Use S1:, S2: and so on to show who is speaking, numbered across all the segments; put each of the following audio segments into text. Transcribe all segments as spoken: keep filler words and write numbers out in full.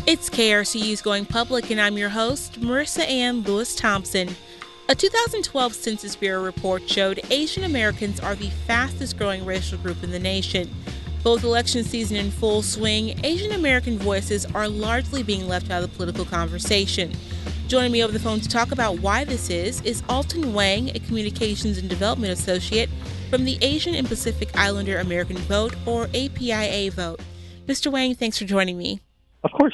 S1: It's K R C U's Going Public, and I'm your host, Marissa Ann Lewis Thompson. A two thousand twelve Census Bureau report showed Asian Americans are the fastest growing racial group in the nation. But with election season in full swing, Asian American voices are largely being left out of the political conversation. Joining me over the phone to talk about why this is, is Alton Wang, a Communications and Development Associate from the Asian and Pacific Islander American Vote, or A P I A Vote. Mister Wang, thanks for joining me.
S2: Of course.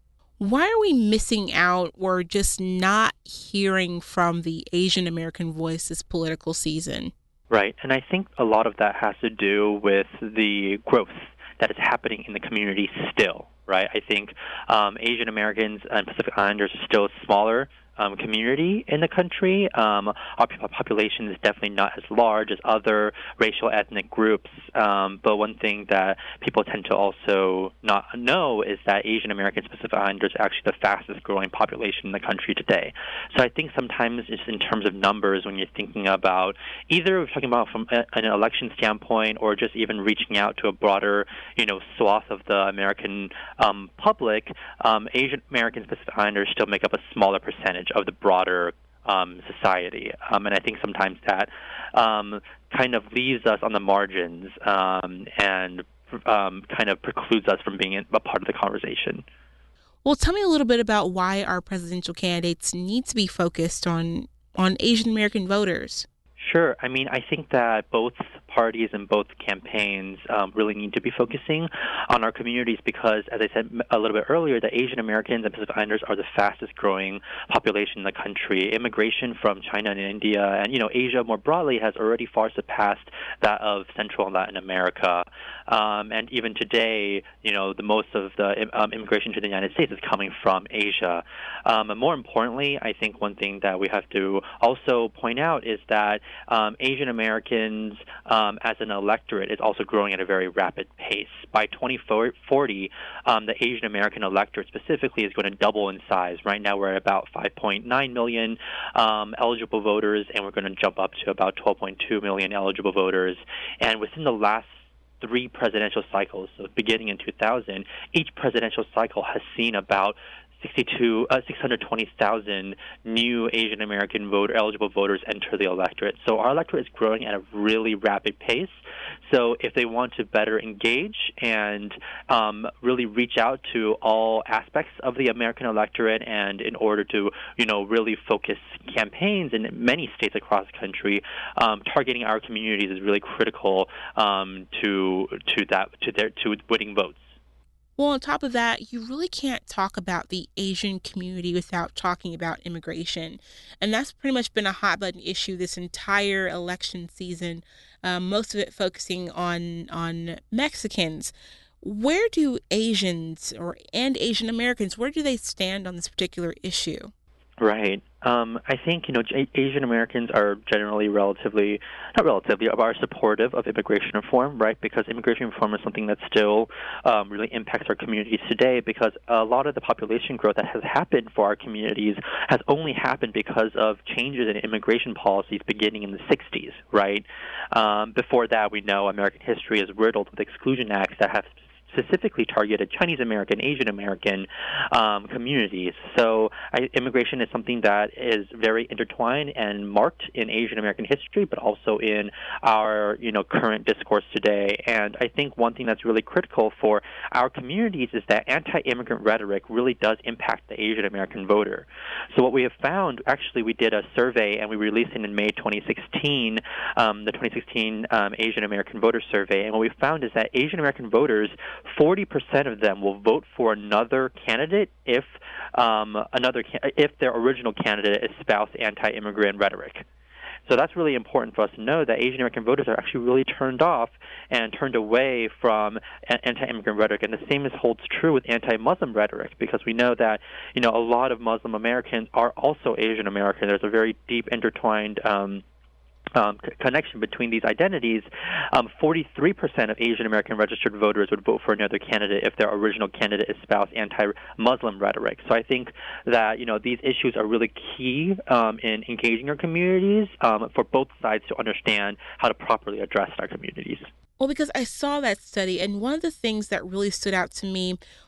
S1: Why are we missing out or just not hearing from the Asian American voice this political season?
S2: Right, and I think a lot of that has to do with the growth that is happening in the community still, right? I think um, Asian Americans and Pacific Islanders are still a smaller um, community in the country. Um, our population is definitely not as large as other racial ethnic groups, um, but one thing that people tend to also not know is that Asian Americans and Pacific Islanders are actually the fastest growing population in the country today. So I think sometimes just in terms of numbers, when you're thinking about either we're talking about from a, an election standpoint or just even reaching out to a broader, you know, swath of the American um, public, um, Asian Americans and Pacific Islanders still make up a smaller percentage of the broader um, society. Um, and I think sometimes that um, kind of leaves us on the margins um, and um, kind of precludes us from being a part of the conversation.
S1: Well, tell me a little bit about why our presidential candidates need to be focused on, on Asian American voters.
S2: Sure. I mean, I think that both parties and both campaigns um, really need to be focusing on our communities because, as I said a little bit earlier, the Asian Americans and Pacific Islanders are the fastest growing population in the country. Immigration from China and India and, you know, Asia more broadly has already far surpassed that of Central and Latin America. Um, and even today, you know, the most of the um, immigration to the United States is coming from Asia. Um, and more importantly, I think one thing that we have to also point out is that um, Asian Americans um, as an electorate is also growing at a very rapid pace. By twenty forty, um, the Asian American electorate specifically is going to double in size. Right now we're at about five point nine million um, eligible voters, and we're going to jump up to about twelve point two million eligible voters. And within the last three presidential cycles, so beginning in two thousand, each presidential cycle has seen about sixty-two, uh, six hundred twenty thousand new Asian American voter eligible voters enter the electorate. So our electorate is growing at a really rapid pace. So if they want to better engage and um, really reach out to all aspects of the American electorate, and in order to, you know, really focus campaigns in many states across the country, um, targeting our communities is really critical um, to to that to their to winning votes.
S1: Well, on top of that, you really can't talk about the Asian community without talking about immigration. And that's pretty much been a hot button issue this entire election season, um, most of it focusing on on Mexicans. Where do Asians or and Asian Americans, where do they stand on this particular issue?
S2: Right. Um, I think, you know, Asian Americans are generally relatively, not relatively, are supportive of immigration reform, right? Because immigration reform is something that still um, really impacts our communities today, because a lot of the population growth that has happened for our communities has only happened because of changes in immigration policies beginning in the sixties, right? Um, before that, we know American history is riddled with exclusion acts that have specifically targeted Chinese American, Asian American um, communities. So I, immigration is something that is very intertwined and marked in Asian American history, but also in our, you know, current discourse today. And I think one thing that's really critical for our communities is that anti-immigrant rhetoric really does impact the Asian American voter. So what we have found, actually, we did a survey and we released it in May twenty sixteen, um, the twenty sixteen um, Asian American Voter Survey. And what we found is that Asian American voters, forty percent of them will vote for another candidate if um, another if their original candidate espoused anti-immigrant rhetoric. So that's really important for us to know that Asian American voters are actually really turned off and turned away from anti-immigrant rhetoric. And the same is holds true with anti-Muslim rhetoric, because we know that, you know, a lot of Muslim Americans are also Asian American. There's a very deep intertwined um, Um, c- connection between these identities. um, forty-three percent of Asian American registered voters would vote for another candidate if their original candidate espoused anti-Muslim rhetoric. So I think that, you know, these issues are really key um, in engaging our communities um, for both sides to understand how to properly address our communities.
S1: Well, because I saw that study, and one of the things that really stood out to me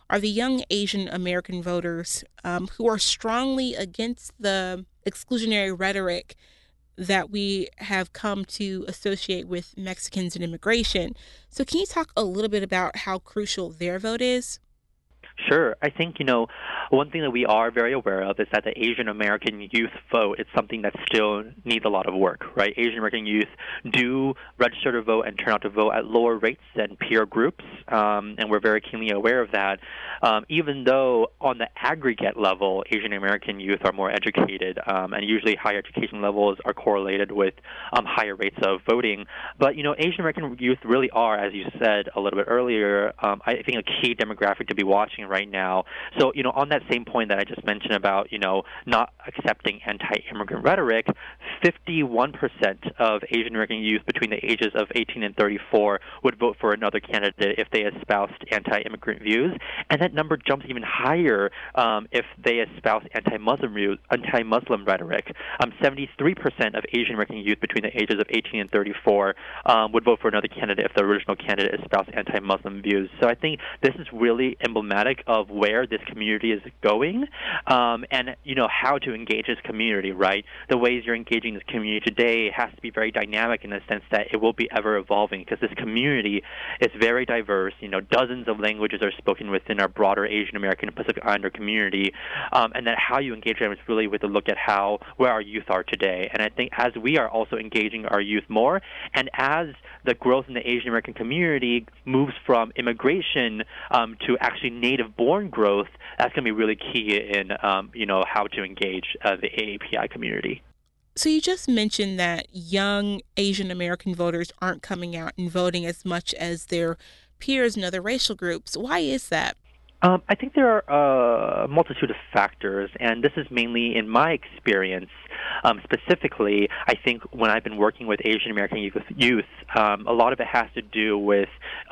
S1: are the young Asian American voters um, who are strongly against the exclusionary rhetoric that we have come to associate with Mexicans and immigration. So can you talk a little bit about how crucial their vote is?
S2: Sure. I think, you know, one thing that we are very aware of is that the Asian American youth vote is something that still needs a lot of work, right? Asian American youth do register to vote and turn out to vote at lower rates than peer groups, um, and we're very keenly aware of that. Um, even though on the aggregate level, Asian American youth are more educated, um, and usually higher education levels are correlated with um, higher rates of voting. But, you know, Asian American youth really are, as you said a little bit earlier, um, I think a key demographic to be watching right now. So, you know, on that same point that I just mentioned about, you know, not accepting anti-immigrant rhetoric, fifty-one percent of Asian American youth between the ages of eighteen and thirty-four would vote for another candidate if they espoused anti-immigrant views, and that number jumps even higher um, if they espouse anti-Muslim views, anti-Muslim rhetoric. Um, seventy-three percent of Asian American youth between the ages of eighteen and thirty-four um, would vote for another candidate if the original candidate espoused anti-Muslim views. So I think this is really emblematic of where this community is going, um, and, you know, how to engage this community, right? The ways you're engaging this community today has to be very dynamic in the sense that it will be ever evolving, because this community is very diverse. You know, dozens of languages are spoken within our broader Asian American and Pacific Islander community, um, and that how you engage them is really with a look at how where our youth are today. And I think as we are also engaging our youth more, and as the growth in the Asian American community moves from immigration um, to actually native-born growth, that's going to be really key in, um, you know, how to engage uh, the A A P I community.
S1: So you just mentioned that young Asian American voters aren't coming out and voting as much as their peers in other racial groups. Why is that?
S2: Um, I think there are a multitude of factors, and this is mainly in my experience. Um, specifically, I think when I've been working with Asian American youth, youth um, a lot of it has to do with,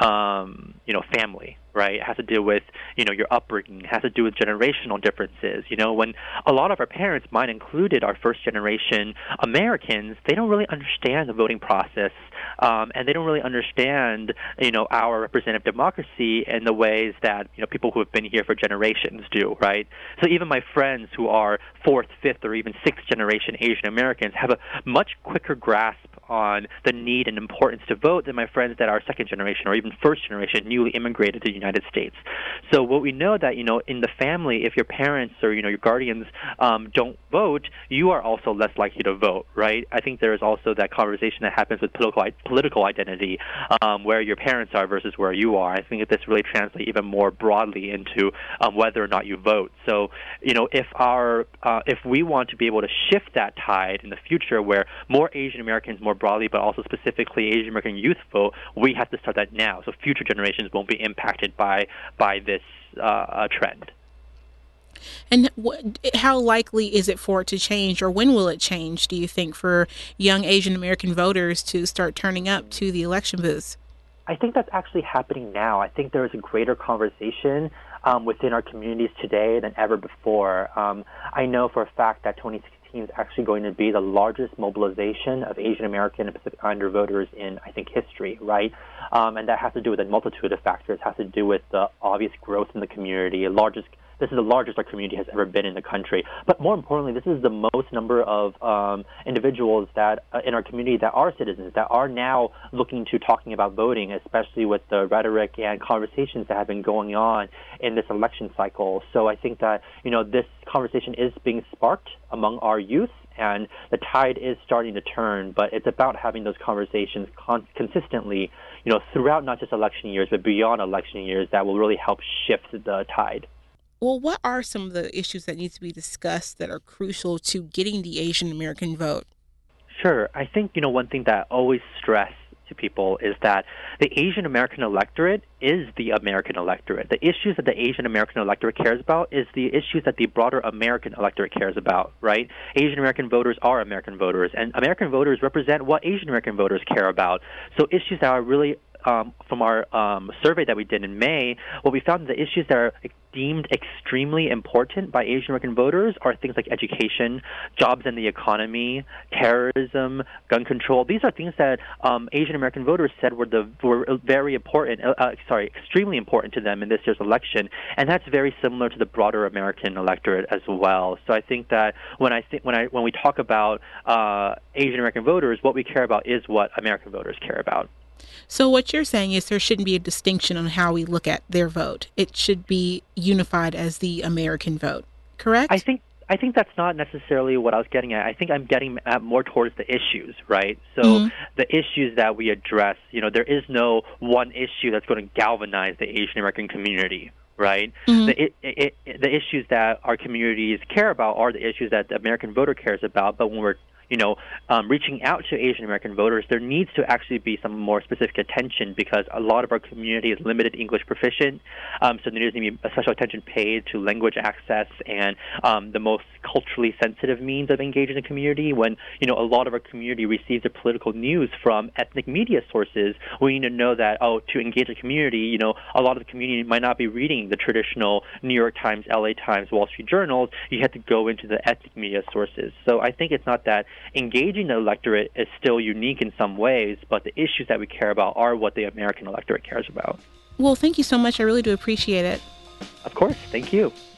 S2: um, you know, family. Right? It has to do with, you know, your upbringing. It has to do with generational differences. You know, when a lot of our parents, mine included, are first-generation Americans, they don't really understand the voting process, um, and they don't really understand, you know, our representative democracy in the ways that, you know, people who have been here for generations do, right? So even my friends who are fourth, fifth, or even sixth-generation Asian Americans have a much quicker grasp on the need and importance to vote than my friends that are second generation or even first generation newly immigrated to the United States. So what we know that, you know, in the family, if your parents or, you know, your guardians um, don't vote, you are also less likely to vote, right? I think there is also that conversation that happens with political political identity, um, where your parents are versus where you are. I think that this really translates even more broadly into um, whether or not you vote. So, you know, if our uh, if we want to be able to shift that tide in the future where more Asian Americans, more broadly, but also specifically Asian American youth vote, we have to start that now, so future generations won't be impacted by by this uh, trend.
S1: And wh- how likely is it for it to change, or when will it change, do you think, for young Asian American voters to start turning up to the election booths?
S2: I think that's actually happening now. I think there is a greater conversation um, within our communities today than ever before. Um, I know for a fact that twenty sixteen is actually going to be the largest mobilization of Asian American and Pacific Islander voters in, I think, history, right? Um, and that has to do with a multitude of factors. It has to do with the obvious growth in the community, largest This is the largest our community has ever been in the country. But more importantly, this is the most number of um, individuals that uh, in our community that are citizens, that are now looking to talking about voting, especially with the rhetoric and conversations that have been going on in this election cycle. So I think that, you know, this conversation is being sparked among our youth, and the tide is starting to turn, but it's about having those conversations con- consistently, you know, throughout not just election years, but beyond election years that will really help shift the tide.
S1: Well, what are some of the issues that need to be discussed that are crucial to getting the Asian American vote?
S2: Sure. I think, you know, one thing that I always stress to people is that the Asian American electorate is the American electorate. The issues that the Asian American electorate cares about is the issues that the broader American electorate cares about, right? Asian American voters are American voters, and American voters represent what Asian American voters care about. So issues that are really um, from our um, survey that we did in May, what we found is the issues that are deemed extremely important by Asian American voters are things like education, jobs and the economy, terrorism, gun control. These are things that um, Asian American voters said were the were very important, uh, sorry, extremely important to them in this year's election, and that's very similar to the broader American electorate as well. So I think that when I think when I when we talk about uh, Asian American voters, what we care about is what American voters care about.
S1: So what you're saying is there shouldn't be a distinction on how we look at their vote. It should be unified as the American vote, correct?
S2: I think I think that's not necessarily what I was getting at. I think I'm getting at more towards the issues, right? So mm-hmm. the issues that we address, you know, there is no one issue that's going to galvanize the Asian American community, right? Mm-hmm. The, it, it, it, the issues that our communities care about are the issues that the American voter cares about, but when we're you know, um, reaching out to Asian American voters, there needs to actually be some more specific attention because a lot of our community is limited English proficient. Um, so there needs to be special attention paid to language access and um, the most culturally sensitive means of engaging the community. When, you know, a lot of our community receives their political news from ethnic media sources, we need to know that, oh, to engage the community, you know, a lot of the community might not be reading the traditional New York Times, L A Times, Wall Street journals. You have to go into the ethnic media sources. So I think it's not that engaging the electorate is still unique in some ways, but the issues that we care about are what the American electorate cares about.
S1: Well, thank you so much. I really do appreciate it.
S2: Of course. Thank you.